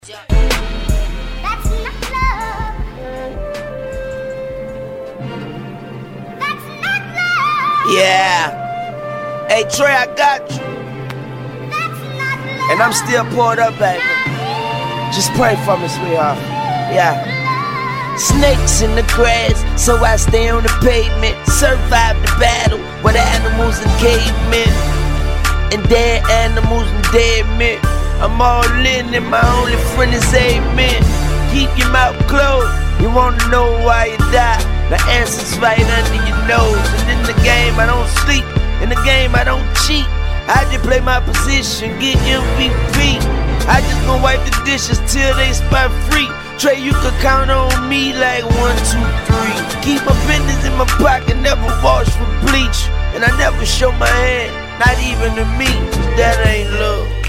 That's not love. That's not love. Yeah. Hey Trey, I got you. That's not love. And I'm still poured up, baby. Just pray for me, sweetheart. Yeah. Snakes in the grass, so I stay on the pavement. Survive the battle with animals and cavemen, and dead animals and dead men. I'm all in and my only friend is amen. Keep your mouth closed, you wanna know why you die. The answer's right under your nose. And in the game I don't sleep, in the game I don't cheat. I just play my position, get MVP. I just gon' wipe the dishes till they spot free. Trey, you could count on me like 1, 2, 3. Keep my business in my pocket, never wash with bleach. And I never show my hand, not even to me, 'cause that ain't love.